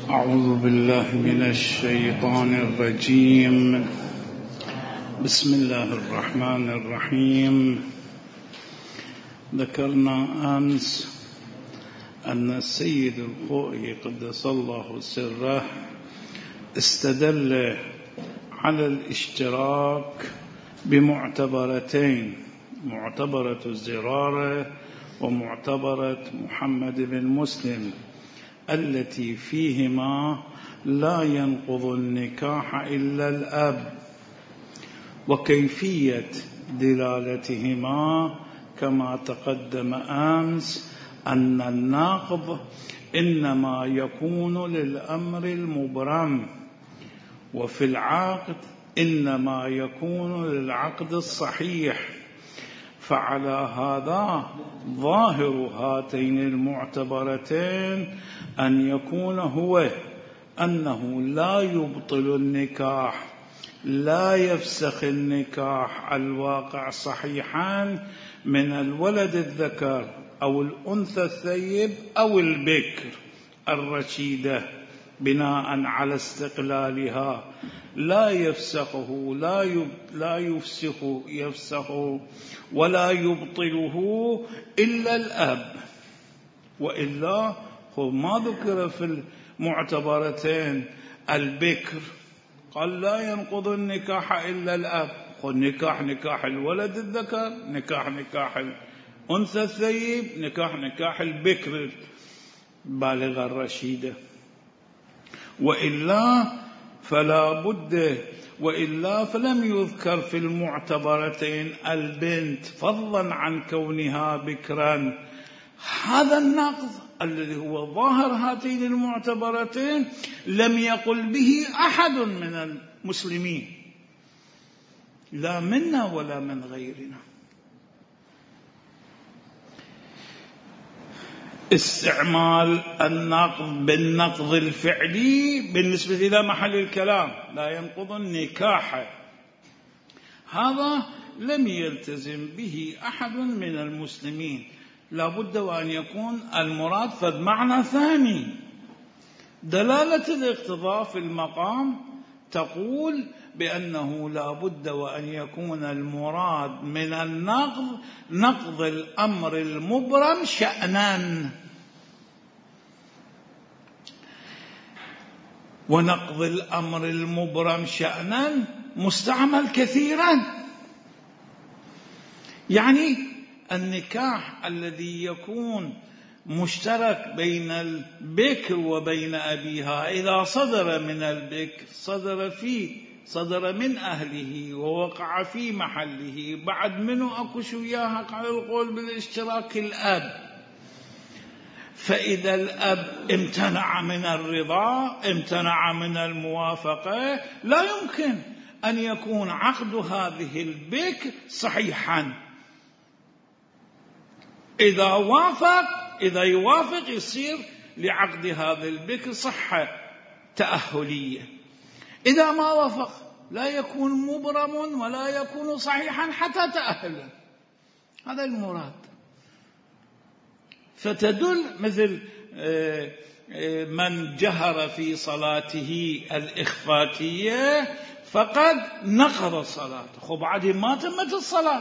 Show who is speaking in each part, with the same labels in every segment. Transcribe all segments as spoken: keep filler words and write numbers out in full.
Speaker 1: أعوذ بالله من الشيطان الرجيم. بسم الله الرحمن الرحيم. ذكرنا أمس أن السيد الخوئي قدس الله سره استدل على الاشتراك بمعتبرتين، معتبرة الزرارة ومعتبرة محمد بن مسلم، التي فيهما لا ينقض النكاح إلا الأب، وكيفية دلالتهما كما تقدم أمس أن النقض إنما يكون للأمر المبرم، وفي العقد إنما يكون للعقد الصحيح. فعلى هذا ظاهر هاتين المعتبرتين أن يكون هو أنه لا يبطل النكاح، لا يفسخ النكاح الواقع صحيحا من الولد الذكر أو الأنثى الثيب أو البكر الرشيدة بناء على استقلالها، لا يفسخه لا يب لا يفسخ يفسخه ولا يبطله إلا الأب. وإلا هو ما ذكر في المعتبرتين البكر، قال لا ينقض النكاح إلا الأب، نكاح نكاح الولد الذكر، نكاح نكاح الأنثى الثيب، نكاح نكاح البكر البالغة الرشيدة. وإلا فلا بد وإلا فلم يذكر في المعتبرتين البنت فضلا عن كونها بكرا. هذا النقض الذي هو ظاهر هاتين المعتبرتين لم يقل به أحد من المسلمين، لا منا ولا من غيرنا. استعمال النقض بالنقض الفعلي بالنسبة إلى محل الكلام لا ينقض النكاح، هذا لم يلتزم به أحد من المسلمين، لا بد وأن يكون المراد فد معنى ثاني. دلالة الاقتضاء في المقام تقول بأنه لا بد وأن يكون المراد من النقض نقض الأمر المبرم شأنا، ونقض الأمر المبرم شأنا مستعمل كثيرا. يعني النكاح الذي يكون مشترك بين البكر وبين أبيها إذا صدر من البكر صدر فيه صدر من أهله ووقع في محله، بعد منه أكوش وياها على القول بالاشتراك الأب. فإذا الأب امتنع من الرضا، امتنع من الموافقة، لا يمكن أن يكون عقد هذه البكر صحيحا. إذا وافق إذا يوافق يصير لعقد هذا البكر صحة تأهلية، إذا ما وافق لا يكون مبرم ولا يكون صحيحا حتى تأهلا. هذا المراد. فتدل مثل من جهر في صلاته الإخفاتية فقد نقض صلاته، خب بعد ما تمت الصلاة.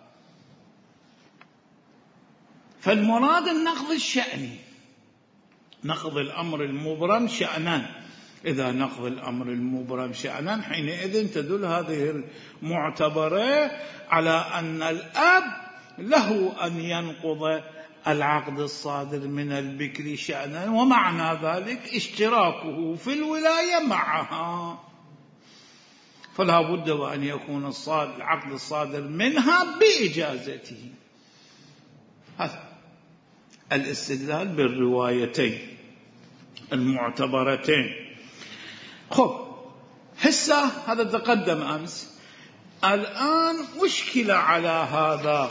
Speaker 1: فالمراد النقض الشأني، نقض الأمر المبرم شأنا. إذا نقض الأمر المبرم شأنا حينئذ تدل هذه المعتبرة على أن الأب له أن ينقض العقد الصادر من البكر شأنا، ومعنى ذلك اشتراكه في الولاية معها، فلا بد وأن يكون العقد الصادر منها بإجازته. هذا الاستدلال بالروايتين المعتبرتين. خب هسه هذا تقدم أمس، الآن مشكلة على هذا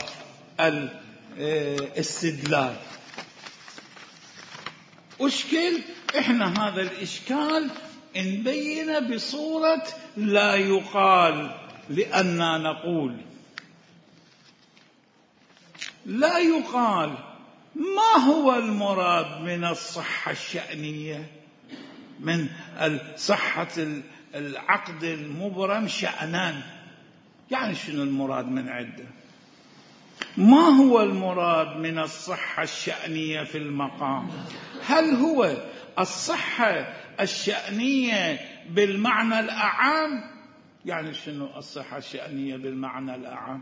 Speaker 1: الاستدلال. أشكل إحنا هذا الإشكال نبين بصورة لا يقال، لأننا نقول لا يقال ما هو المراد من الصحة الشأنية؟ من صحة العقد المبرم شأنان. يعني شنو المراد من عدة؟ ما هو المراد من الصحة الشأنية في المقام؟ هل هو الصحة الشأنية بالمعنى الأعام؟ يعني شنو الصحة الشأنية بالمعنى الأعام؟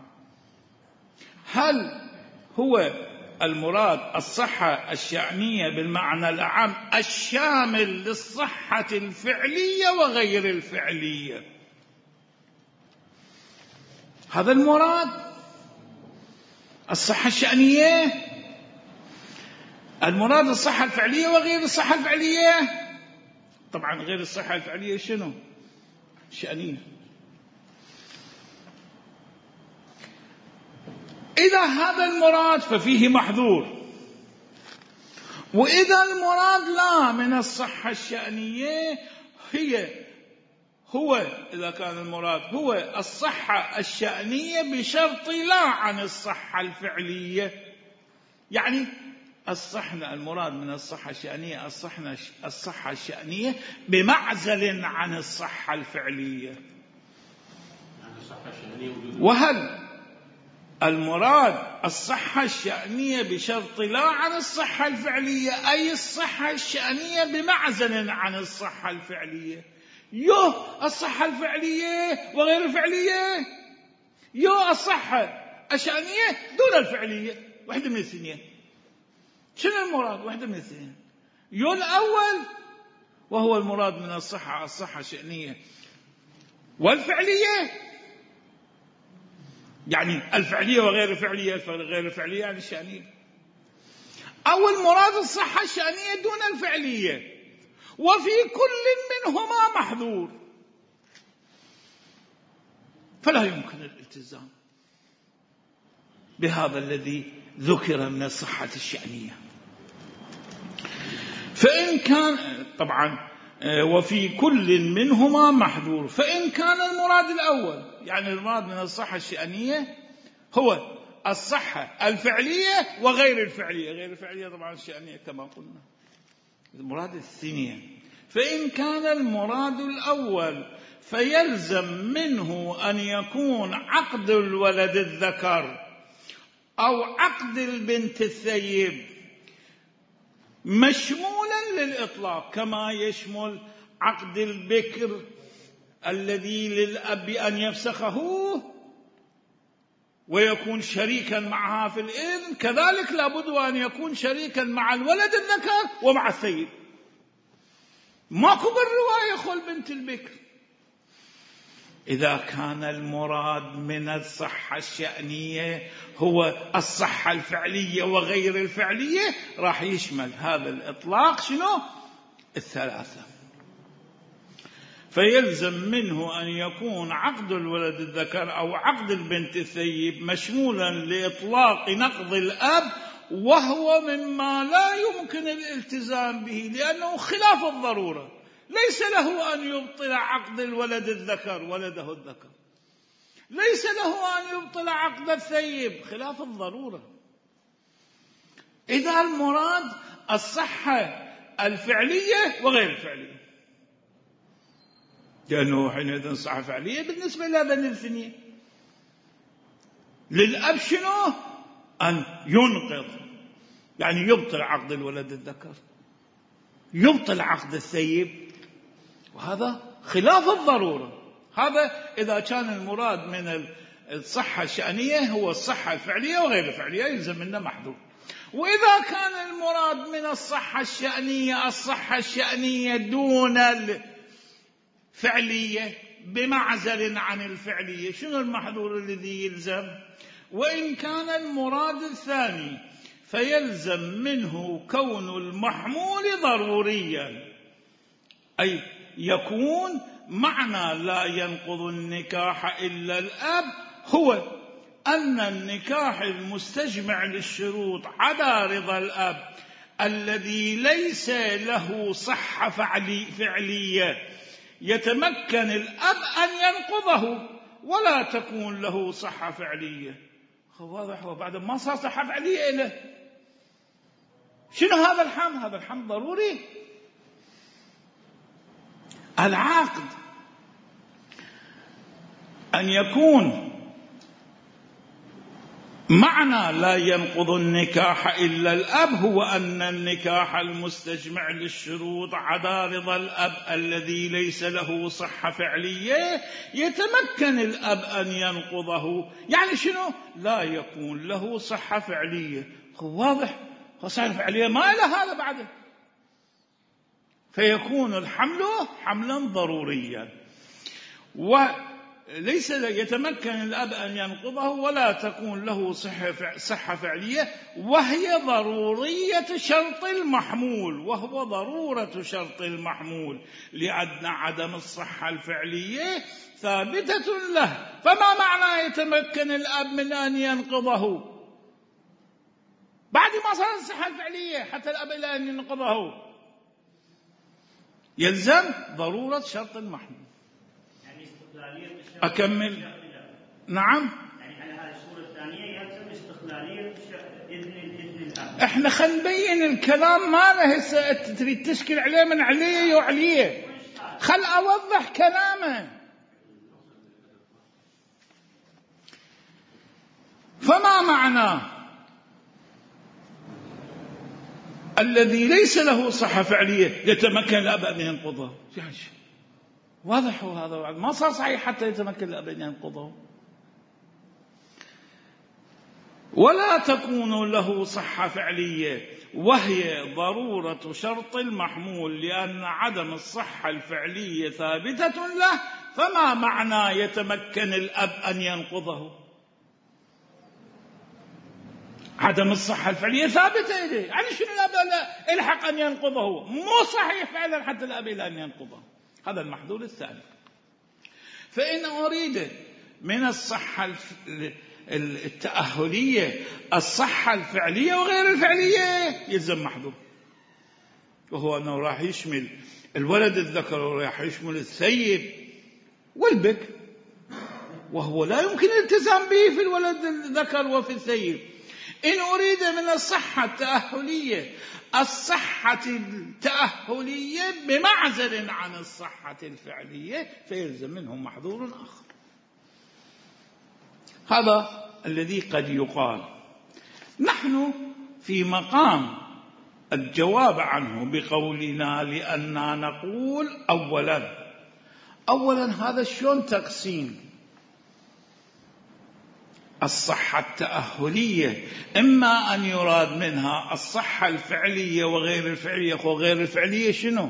Speaker 1: هل هو المراد الصحة الشأنية بالمعنى الأعام الشامل للصحة الفعلية وغير الفعلية؟ هذا المراد الصحة الشأنية؟ المراد الصحة الفعلية وغير الصحة الفعلية؟ طبعا غير الصحة الفعلية شنو؟ شأنية. إذا هذا المراد ففيه محذور، وإذا المراد لا من الصحة الشأنية هي هو إذا كان المراد هو الصحة الشأنية بشرط لا عن الصحة الفعلية. يعني الصحة المراد من الصحة الشأنية الصحة الصحة الشأنية بمعزل عن الصحة الفعلية. وهل المراد الصحة الشأنية بشرط لا عن الصحة الفعلية أي الصحة الشأنية بمعزل عن الصحة الفعلية؟ يو الصحة الفعلية وغير الفعلية، يو الصحة الشأنية دون الفعلية، واحدة من الاثنين. شنو المراد؟ واحدة من الاثنين. يو الأول وهو المراد من الصحة الصحة الشأنية والفعلية، يعني الفعلية وغير الفعلية، غير الفعلية يعني الشأنية، أو المراد الصحة الشأنية دون الفعلية، وفي كل منهما محذور، فلا يمكن الالتزام بهذا الذي ذكر من الصحة الشأنية. فإن كان طبعا وفي كل منهما محذور، فإن كان المراد الأول يعني المراد من الصحة الشأنية هو الصحة الفعلية وغير الفعلية، غير الفعلية طبعا الشأنية كما قلنا، المراد الثانية. فإن كان المراد الأول فيلزم منه أن يكون عقد الولد الذكر أو عقد البنت الثيب مشمولا للإطلاق كما يشمل عقد البكر الذي للأب أن يفسخه ويكون شريكا معها في الإذن، كذلك لابد أن يكون شريكا مع الولد الذكر ومع الثيب. ماكو بالرواية خل بنت البكر. إذا كان المراد من الصحة الشأنية هو الصحة الفعلية وغير الفعلية راح يشمل هذا الإطلاق شنو؟ الثلاثة. فيلزم منه أن يكون عقد الولد الذكر أو عقد البنت الثيب مشمولا لإطلاق نقض الأب، وهو مما لا يمكن الالتزام به لأنه خلاف الضرورة. ليس له أن يبطل عقد الولد الذكر ولده الذكر، ليس له أن يبطل عقد الثيب، خلاف الضرورة. إذا المراد الصحة الفعلية وغير الفعلية، لأنه حينئذ صحة فعلية بالنسبة لبني الثنية. للأب شنو؟ أن ينقض، يعني يبطل عقد الولد الذكر، يبطل عقد الثيب، وهذا خلاف الضرورة. هذا إذا كان المراد من الصحة الشأنية هو الصحة الفعلية وغير الفعلية يلزم منه محذور. وإذا كان المراد من الصحة الشأنية الصحة الشأنية دون الفعلية بمعزل عن الفعلية، شنو المحذور الذي يلزم؟ وإن كان المراد الثاني فيلزم منه كون المحمول ضروريا، أي يكون معنى لا ينقض النكاح إلا الأب هو أن النكاح المستجمع للشروط عدا رضا الأب الذي ليس له صحة فعلية يتمكن الأب أن ينقضه ولا تكون له صحة فعلية. واضح؟ وبعد ما صار صحة فعلية له شنو هذا الحمل؟ هذا الحمل ضروري. العقد أن يكون معنى لا ينقض النكاح إلا الأب هو أن النكاح المستجمع للشروط عدا رضا الأب الذي ليس له صحة فعلية يتمكن الأب أن ينقضه. يعني شنو؟ لا يكون له صحة فعلية. واضح؟ صحة فعلية ما له هذا بعده، فيكون الحمل حملا ضروريا، وليس يتمكن الأب أن ينقضه ولا تكون له صحة فعلية، وهي ضرورية شرط المحمول، وهو ضرورة شرط المحمول لأن عدم الصحة الفعلية ثابتة له. فما معنى يتمكن الأب من أن ينقضه بعد ما صارت الصحة الفعلية حتى الأب إلى أن ينقضه؟ يلزم ضرورة شرط المحمول.
Speaker 2: يعني استقلالية الشرط.
Speaker 1: أكمل. نعم.
Speaker 2: يعني على هذه الصورة الثانية يلزم استقلالية إذن إذن الأب.
Speaker 1: إحنا خل نبين الكلام ما له تريد تشكل عليه من عليه وعليه، خل أوضح كلامه. فما معنى الذي ليس له صحة فعلية يتمكن الأب أن ينقضه؟ يعني واضح هذا، ما صار صحيح حتى يتمكن الأب أن ينقضه. ولا تكون له صحة فعلية وهي ضرورة شرط المحمول لأن عدم الصحة الفعلية ثابتة له. فما معنى يتمكن الأب أن ينقضه؟ عدم الصحة الفعلية ثابتة إليه، يعني شنو الأب الحق أن ينقضه؟ مو صحيح فعلا حتى الأب إلى أن ينقضه. هذا المحذور الثاني. فإن أريد من الصحة التأهلية الصحة الفعلية وغير الفعلية يلزم محذور، وهو أنه راح يشمل الولد الذكر وراح يشمل الثيب والبكر، وهو لا يمكن الالتزام به في الولد الذكر وفي الثيب. إن أريد من الصحة التأهلية الصحة التأهلية بمعزل عن الصحة الفعلية فيلزم منه محذور آخر. هذا الذي قد يقال. نحن في مقام الجواب عنه بقولنا لأننا نقول أولا أولا هذا شلون تقسيم الصحة التأهلية؟ إما أن يراد منها الصحة الفعلية وغير الفعلية. وغير الفعلية شنو؟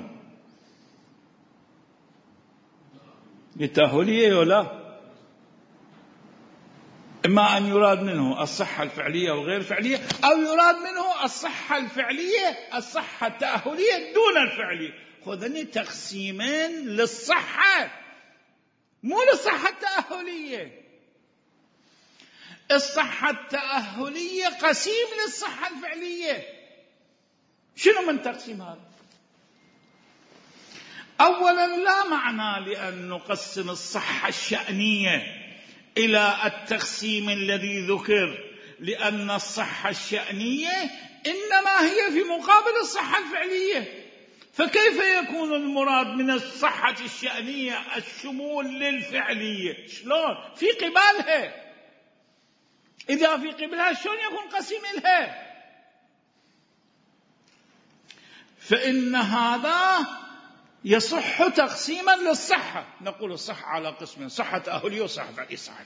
Speaker 1: التأهلية ولا؟ إما أن يراد منه الصحة الفعلية وغير الفعلية، أو يراد منه الصحة الفعلية الصحة التأهلية دون الفعلية. خذني تقسيمين للصحة مو للصحة التأهلية. الصحة التأهلية قسيم للصحة الفعلية. شنو من تقسيم هذا؟ أولا لا معنى لأن نقسم الصحة الشأنية إلى التقسيم الذي ذكر، لأن الصحة الشأنية إنما هي في مقابل الصحة الفعلية. فكيف يكون المراد من الصحة الشأنية الشمول للفعلية؟ شلون؟ في قبالها. إذا في قبلها شلون يكون قسيم لها؟ فإن هذا يصح تقسيما للصحة. نقول الصحة على قسمين، صحة تأهلية وصحة فعلية. صحة.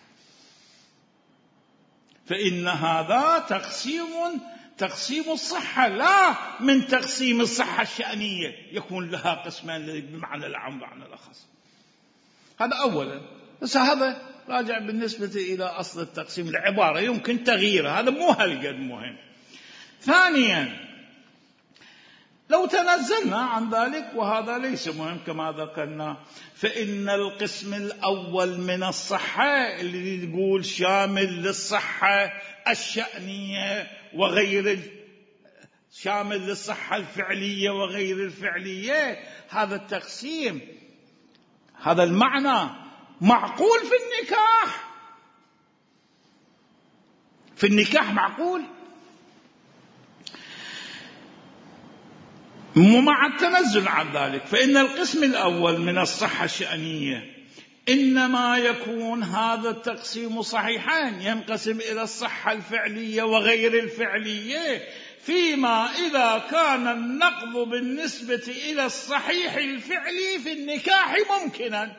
Speaker 1: فإن هذا تقسيم تقسيم الصحة لا من تقسيم الصحة الشأنية يكون لها قسمان بمعنى العام ومعنى الأخص. هذا أولا. بس هذا راجع بالنسبة إلى أصل التقسيم العبارة يمكن تغييرها، هذا مو هالقد مهم. ثانيا لو تنزلنا عن ذلك وهذا ليس مهم كما ذكرنا، فإن القسم الأول من الصحة اللي يقول شامل للصحة الشأنية وغير شامل للصحة الفعلية وغير الفعلية، هذا التقسيم هذا المعنى معقول في النكاح. في النكاح معقول. ومع التنزل عن ذلك فإن القسم الأول من الصحة الشأنية إنما يكون هذا التقسيم صحيحان، ينقسم إلى الصحة الفعلية وغير الفعلية، فيما إذا كان النقض بالنسبة إلى الصحيح الفعلي في النكاح ممكنا.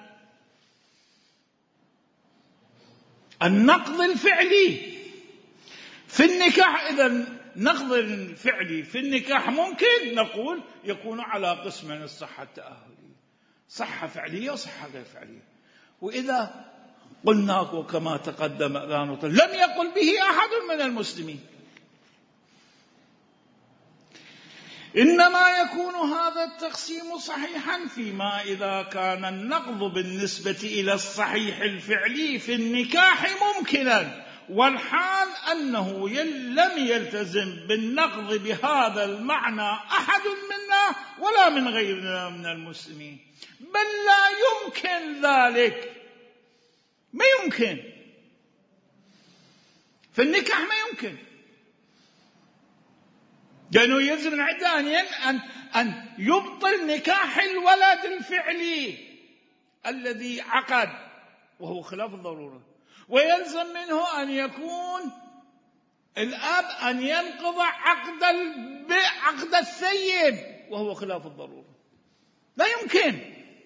Speaker 1: النقض الفعلي في النكاح، إذا نقض الفعلي في النكاح ممكن، نقول يكون على قسمين: الصحة التأهلية، صحة فعلية وصحة غير فعلية. وإذا قلنا وكما تقدم لم يقل به أحد من المسلمين، إنما يكون هذا التقسيم صحيحا فيما إذا كان النقض بالنسبة إلى الصحيح الفعلي في النكاح ممكنا، والحال أنه لم يلتزم بالنقض بهذا المعنى أحد منا ولا من غيرنا من المسلمين، بل لا يمكن ذلك. ما يمكن في النكاح، ما يمكن، لأنه يلزم العدانيا أن أن يبطل نكاح الولد الفعلي الذي عقد وهو خلاف الضرورة، ويلزم منه أن يكون الأب أن ينقض عقد عقد الثيب وهو خلاف الضرورة. لا يمكن.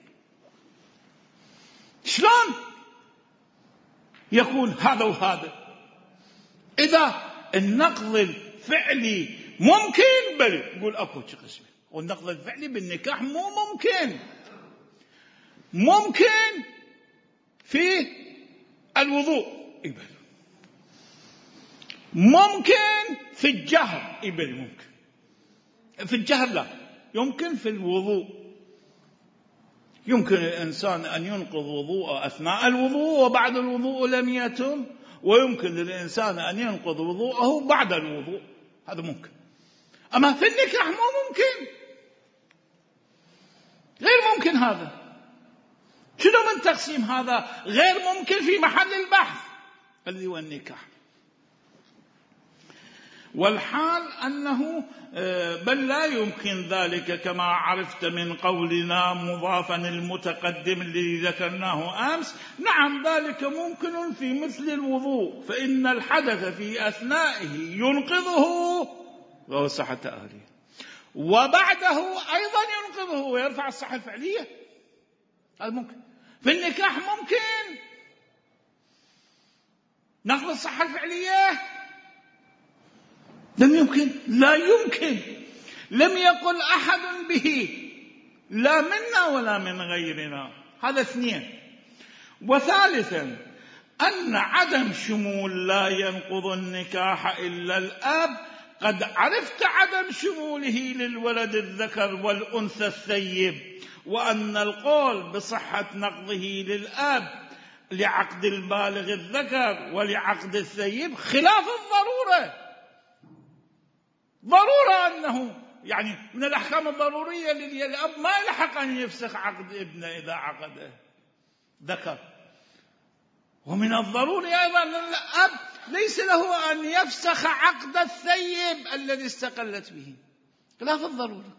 Speaker 1: شلون يكون هذا وهذا؟ إذا النقض الفعلي ممكن، بل يقول أكو قسم، والنقض الفعلي بالنكاح مو ممكن. ممكن في الوضوء يبل، ممكن في الجهر يبل، ممكن في الجهر لا، يمكن في الوضوء. يمكن الإنسان أن ينقض وضوءه أثناء الوضوء وبعد الوضوء لم يتم، ويمكن للإنسان أن ينقض وضوءه بعد الوضوء، هذا ممكن. أما في النكاح مو ممكن، غير ممكن. هذا شنو من تقسيم هذا غير ممكن في محل البحث الذي هو النكاح. والحال أنه بل لا يمكن ذلك كما عرفت من قولنا مضافا المتقدم الذي ذكرناه أمس. نعم ذلك ممكن في مثل الوضوء، فإن الحدث في أثنائه ينقضه وهو الصحة التأهلية، وبعده أيضا ينقضه ويرفع الصحة الفعلية. هذا ممكن. في النكاح ممكن نقض الصحة الفعلية، لم يمكن، لا يمكن، لم يقل أحد به، لا منا ولا من غيرنا. هذا اثنين. وثالثا أن عدم شمول لا ينقض النكاح إلا الأب، قد عرفت عدم شموله للولد الذكر والأنثى الثيب، وأن القول بصحة نقضه للأب لعقد البالغ الذكر ولعقد الثيب خلاف الضرورة. ضرورة أنه يعني من الأحكام الضرورية التي الأب ما يلحق أن يفسخ عقد ابنه إذا عقده ذكر، ومن الضروري أيضا أن الأب ليس له أن يفسخ عقد الثيب الذي استقلت به، خلاف الضرورة.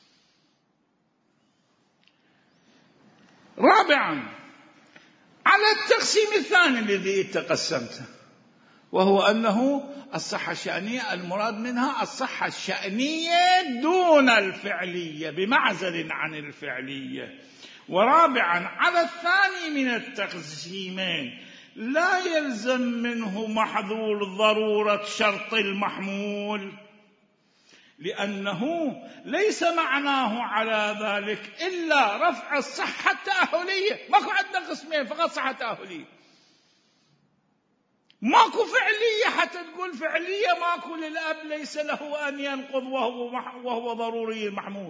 Speaker 1: رابعا على التقسيم الثاني الذي تقسمته، وهو أنه الصحة الشأنية المراد منها الصحة الشأنية دون الفعلية، بمعزل عن الفعلية. ورابعا على الثاني من التقسيمين لا يلزم منه محذور ضرورة شرط المحمول، لأنه ليس معناه على ذلك إلا رفع الصحة التأهلية. ماكو عندنا قسمين، فقط صحة تأهلية، ماكو فعلية حتى تقول فعلية. ماكو للأب ليس له أن ينقض وهو, وهو ضروري المحمول،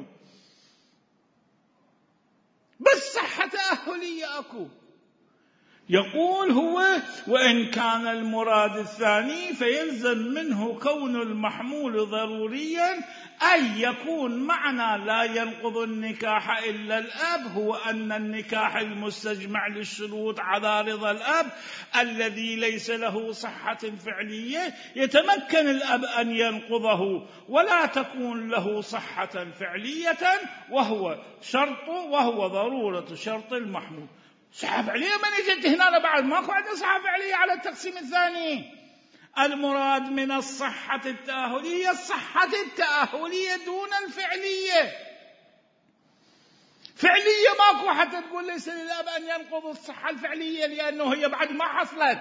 Speaker 1: بس صحة تأهلية أكو. يقول هو وإن كان المراد الثاني فيلزم منه كون المحمول ضروريا أي يكون معنى لا ينقض النكاح إلا الأب هو أن النكاح المستجمع للشروط على رضا الأب الذي ليس له صحة فعلية يتمكن الأب أن ينقضه ولا تكون له صحة فعلية وهو شرط وهو ضرورة شرط المحمول. صحة فعلية من يجد هنا بعد ماكو عندنا صحة فعلية على التقسيم الثاني. المراد من الصحة التأهلية الصحة التأهلية دون الفعلية. فعلية ماكو حتى تقول ليس للأب أن ينقض الصحة الفعلية لأنه هي بعد ما حصلت.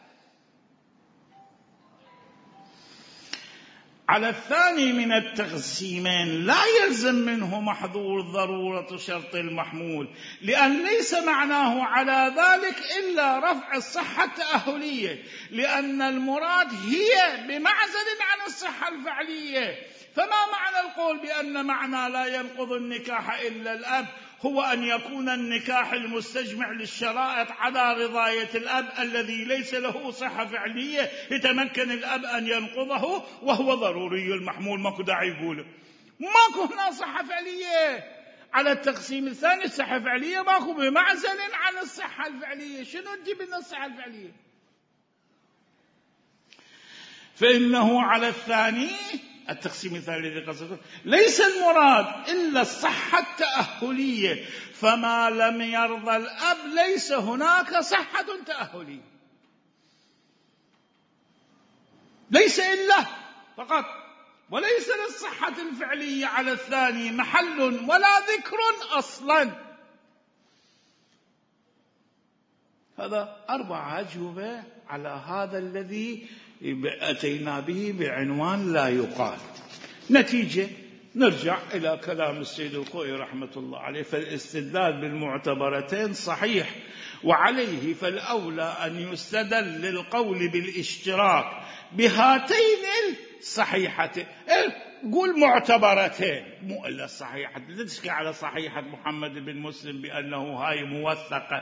Speaker 1: على الثاني من التقسيمين لا يلزم منه محظور ضرورة شرط المحمول لأن ليس معناه على ذلك إلا رفع الصحة التأهلية لأن المراد هي بمعزل عن الصحة الفعلية. فما معنى القول بأن معنى لا ينقض النكاح إلا الأب هو أن يكون النكاح المستجمع للشرائط على رضاية الأب الذي ليس له صحة فعلية يتمكن الأب أن ينقضه وهو ضروري المحمول. ماكو داعي يقوله ماكو هنا صحة فعلية. على التقسيم الثاني الصحة الفعلية ماكو بمعزل عن الصحة الفعلية. شنو تجيب لنا الصحة الفعلية؟ فإنه على الثاني التقسيم الثاني الذي قصده ليس المراد إلا الصحة التأهلية فما لم يرضى الأب ليس هناك صحة تأهلية. ليس إلا فقط وليس للصحة الفعلية على الثاني محل ولا ذكر أصلا. هذا أربع أجوبة على هذا الذي أتينا به بعنوان لا يقال. نتيجة نرجع إلى كلام السيد الخوئي رحمة الله عليه. فالاستدلال بالمعتبرتين صحيح وعليه فالأولى أن يستدل للقول بالاشتراك بهاتين الصحيحتين. قول معتبرتين مو إلا الصحيحة. تشكي على صحيحة محمد بن مسلم بأنه هاي موثقة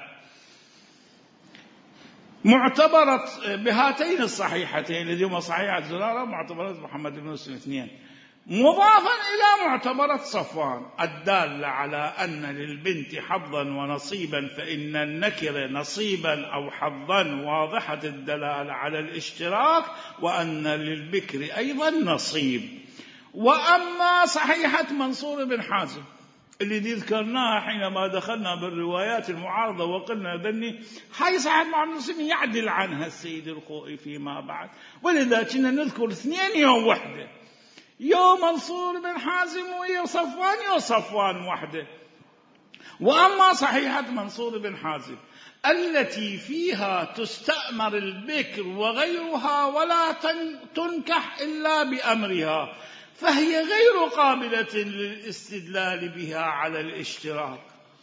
Speaker 1: معتبرة بهاتين الصحيحتين الذي هما صحيحة زرارة معتبرة محمد بن مسلم اثنين مضافا إلى معتبرة صفوان الدالة على أن للبنت حظا ونصيبا فإن النكر نصيبا أو حظا واضحة الدلالة على الاشتراك وأن للبكر أيضا نصيب. وأما صحيحة منصور بن حازم اللي ذكرناها حينما دخلنا بالروايات المعارضة وقلنا ذني هاي صحيحة مع المسلمين يعدل عنها السيد الخوئي فيما بعد. ولذا كنا نذكر اثنين يوم وحده يوم منصور بن حازم ويوم صفوان يوم صفوان وحده. وأما صحيحة منصور بن حازم التي فيها تستأمر البكر وغيرها ولا تنكح إلا بأمرها فهي غير قابلة للاستدلال بها على الاشتراك.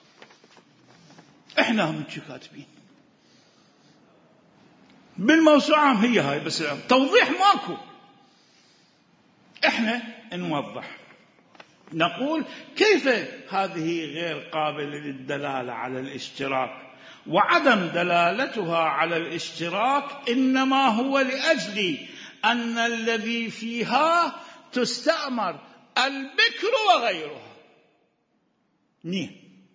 Speaker 1: احنا هم كاتبين بالموسوعة هي هاي بس توضيح ماكو. احنا نوضح نقول كيف هذه غير قابلة للدلالة على الاشتراك وعدم دلالتها على الاشتراك إنما هو لأجل أن الذي فيها تستأمر البكر وغيرها نيه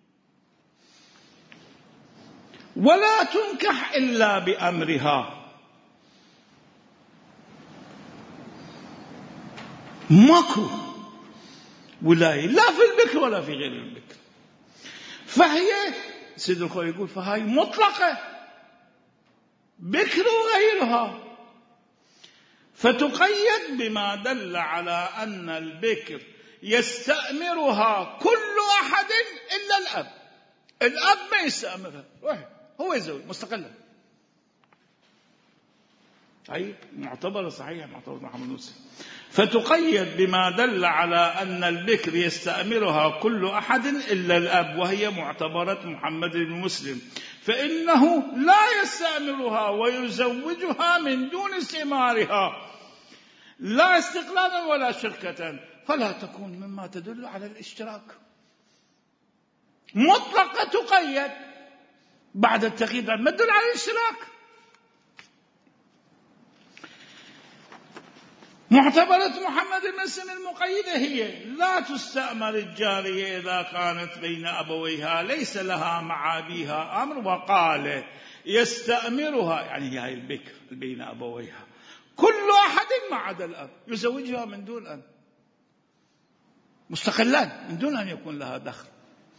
Speaker 1: ولا تنكح إلا بأمرها. ماكو ولاية لا في البكر ولا في غير البكر. فهي سيد الخوئي يقول فهي مطلقة بكر وغيرها فتقيد بما دل على أن البكر يستأمرها كل أحد إلا الأب. الأب ما يستأمرها هو يزوج مستقلا. أي معتبر صحيح معتبر محمد مسلم. فتقيد بما دل على أن البكر يستأمرها كل أحد إلا الأب وهي معتبرة محمد بن مسلم فإنه لا يستأمرها ويزوجها من دون استئمارها لا استقلالا ولا شركة فلا تكون مما تدل على الاشتراك. مطلقة تقيد بعد التقييد ما تدل على الاشتراك. معتبرة محمد المسلم المقيدة هي لا تستأمر الجارية إذا كانت بين أبويها ليس لها مع أبيها أمر، وقال يستأمرها يعني هي البكر بين أبويها كل أحد ما عدا الأب، يزوجها من دون أب مستقلا من دون أن يكون لها دخل.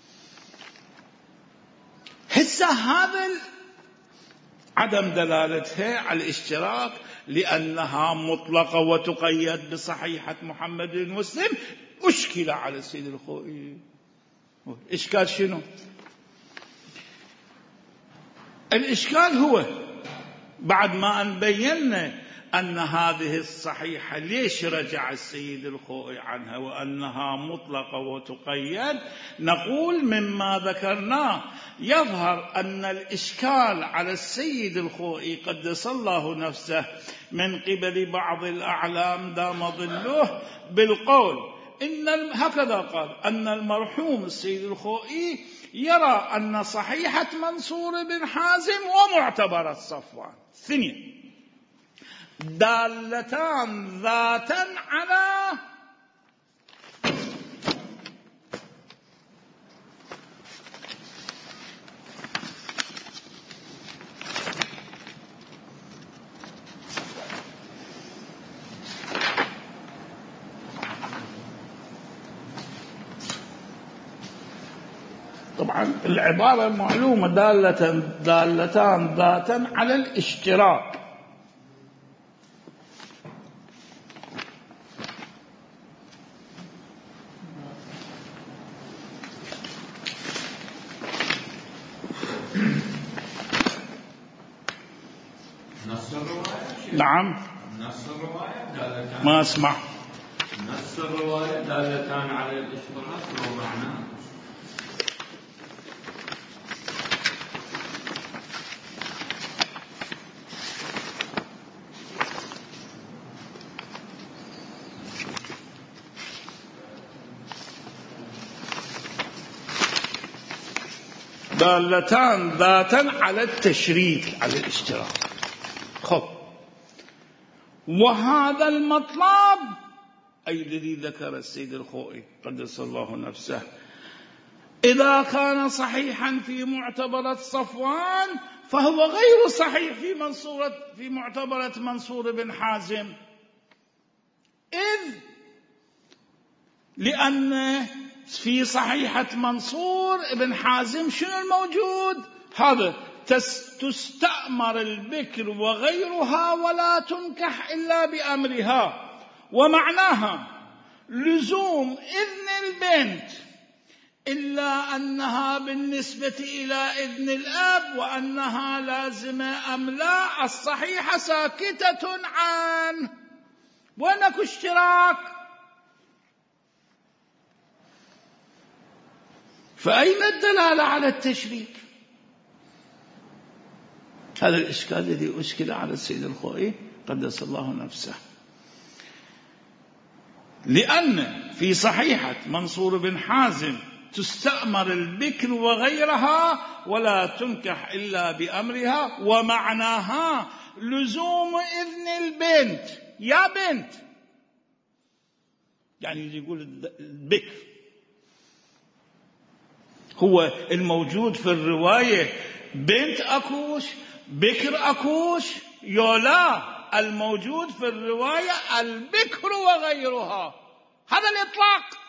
Speaker 1: هسه هذا عدم دلالتها على الاشتراك لأنها مطلقة وتقيد بصحيحة محمد المسلم أشكل على السيد الخوئي. إشكال شنو؟ الإشكال هو بعد ما أن بينا أن هذه الصحيحة ليش رجع السيد الخوئي عنها وأنها مطلقة وتقيد، نقول مما ذكرناه يظهر أن الإشكال على السيد الخوئي قدس الله نفسه من قبل بعض الأعلام دام ظله بالقول إن هكذا قال أن المرحوم السيد الخوئي يرى أن صحيحة منصور بن حازم ومعتبرة صفوان اثنين دالتان ذاتا على طبعا العبارة معلومة دالة دالتان ذاتا على الاشتراك.
Speaker 3: نص الرواية
Speaker 1: نعم
Speaker 3: نص الرواية دالتان
Speaker 1: ما اسمع
Speaker 3: نص الرواية دالتان على الاشتراك ومعناه
Speaker 1: دالتان ذاتا على التشريك على الاشتراك. خب وهذا المطلب أي الذي ذكر السيد الخوئي قدس الله نفسه إذا كان صحيحا في معتبرة صفوان فهو غير صحيح في منصورة في معتبرة منصور بن حازم، إذ لأن في صحيحة منصور بن حازم شنو الموجود؟ هذا تستأمر البكر وغيرها ولا تنكح إلا بأمرها، ومعناها لزوم إذن البنت إلا أنها بالنسبة إلى إذن الأب وأنها لازمة أم لا الصحيحة ساكتة عنه وأنك اشتراك. فأين الدلالة على التشريك؟ هذا الإشكال الذي أشكل على السيد الخوئي قدس الله نفسه، لأن في صحيحة منصور بن حازم تستأمر البكر وغيرها ولا تنكح إلا بأمرها، ومعناها لزوم إذن البنت يا بنت، يعني يقول البكر هو الموجود في الرواية بنت أكوش بكر أكوش يولا، الموجود في الرواية البكر وغيرها. هذا الإطلاق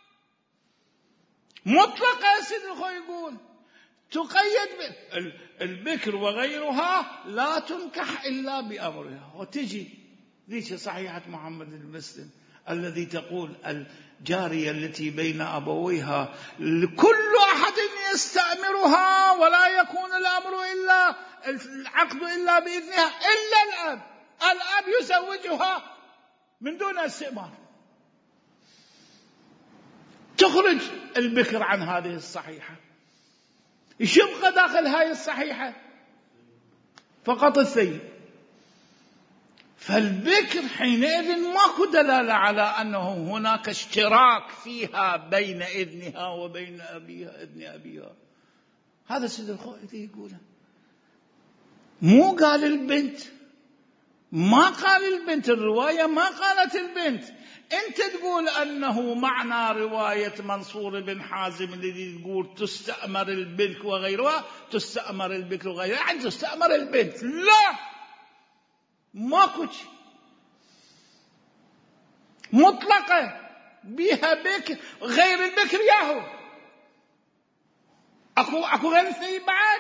Speaker 1: مطلق يا سيد الخوئي يقول تقيد البكر وغيرها لا تنكح إلا بأمرها. وتجي ذيك صحيحة محمد المسلم الذي تقول الجارية التي بين أبويها كل أحد يستأمرها ولا يكون الأمر إلا العقد إلا بإذنها إلا الأب، الأب يزوجها من دون استئمار. تخرج البكر عن هذه الصحيحة، إيش يبقى داخل هذه الصحيحة؟ فقط الثيب. فالبكر حينئذ ماكو دلالة على أنه هناك اشتراك فيها بين إذنها وبين أبيها إذن أبيها. هذا سيد الخوئي يقوله، مو قال البنت ما قال البنت، الرواية ما قالت البنت. أنت تقول أنه معنى رواية منصور بن حازم الذي تقول تستأمر البنت وغيرها، تستأمر البكر وغيرها، يعني تستأمر البنت. لا، ماكو شيء مطلقة بها بكر غير البكر ياهو. أكو أكو غير اثنين بعد،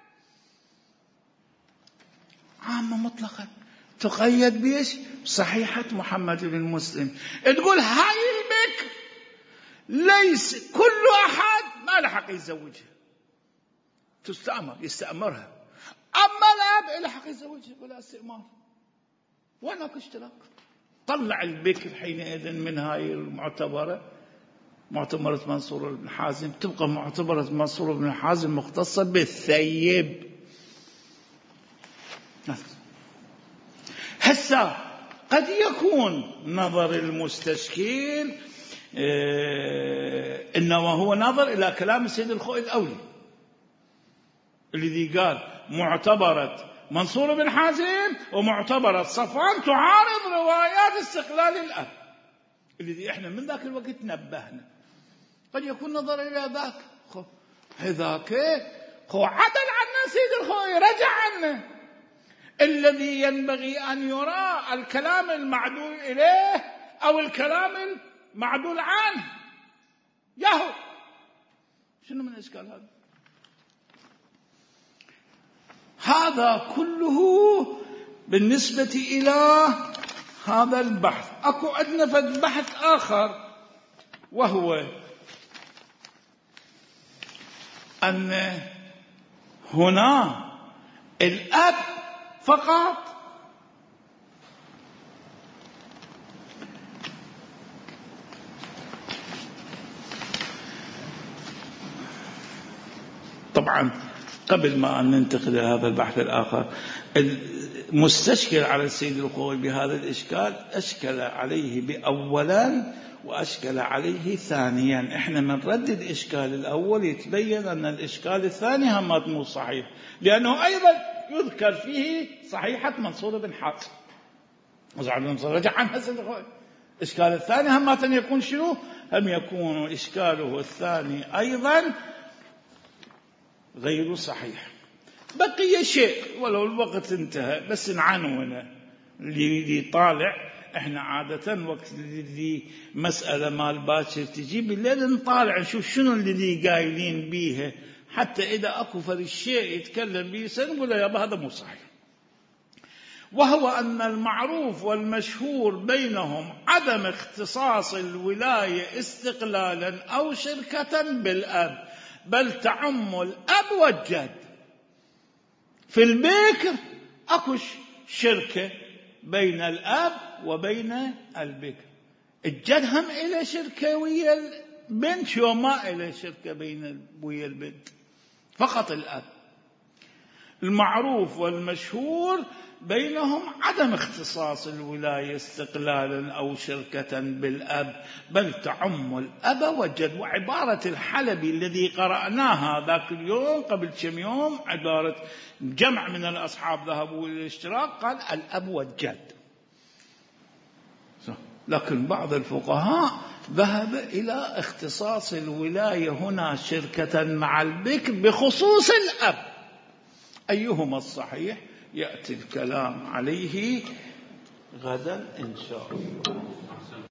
Speaker 1: عامة مطلقة تقيد بيش صحيحة محمد بن مسلم. تقول هاي البكر ليس كل أحد ما له حق يتزوجها، تستأمر يستأمرها. أما الأب له حق يتزوجها ولا استئمار، وهناك اشتراك. طلع البكر حينئذ من هاي المعتبرة، معتبرة منصور بن حازم، تبقى معتبرة منصور بن حازم مختصة بالثيب. هسا قد يكون نظر المستشكل إيه إنما هو نظر إلى كلام السيد الخوئي الأولي الذي قال معتبرة منصور بن حازم ومعتبرة صفوان تعارض روايات استقلال الأب، الذي إحنا من ذاك الوقت نبهنا. قد يكون نظر إلى ذاك، خو هذاك خو عدل عنا سيد الخوئي، رجع عنه. الذي ينبغي أن يرى الكلام المعدول إليه أو الكلام المعدول عنه. ياهو شنو من الإشكال هذا؟ هذا كله بالنسبة إلى هذا البحث. أكو عندنا فد بحث آخر، وهو أن هنا الأب فقط طبعا قبل ما أن ننتقل إلى هذا البحث الآخر، المستشكل على السيد الخوئي بهذا الإشكال أشكل عليه بأولا وأشكل عليه ثانيا. إحنا من رد الإشكال الأول يتبين أن الإشكال الثاني هم مو صحيح، لأنه أيضا يذكر فيه صحيحة منصور بن حازم وزعل بن منصور، رجع عنها السيد الخوئي. الإشكال الثاني هم يكون شنو؟ هم يكون إشكاله الثاني أيضا غير صحيح. بقي شيء ولو الوقت انتهى، بس نعنونه اللي يطالع. احنا عادة وقت اللي مسألة مال باكر تجي بالليل نطالع نشوف شنو اللي قايلين بيها، حتى إذا أكو فرق الشيء يتكلم به سنقول يابا هذا مو صحيح. وهو أن المعروف والمشهور بينهم عدم اختصاص الولاية استقلالا أو شركة بالأب، بل تعم الأب والجد. في البكر أكو شركة بين الأب وبين البكر، الجد هم إلى شركة ويا البنت وما إلى شركة بين ويا البنت، فقط الأب. المعروف والمشهور بينهم عدم اختصاص الولاية استقلالا أو شركة بالأب، بل تعم الأب والجد. وعبارة الحلبي الذي قرأناها ذاك اليوم قبل كم يوم، عبارة جمع من الأصحاب ذهبوا إلى الاشتراك، قال الأب والجد. لكن بعض الفقهاء ذهب إلى اختصاص الولاية هنا شركة مع البكر بخصوص الأب. أيهما الصحيح يأتي الكلام عليه غدا إن شاء الله.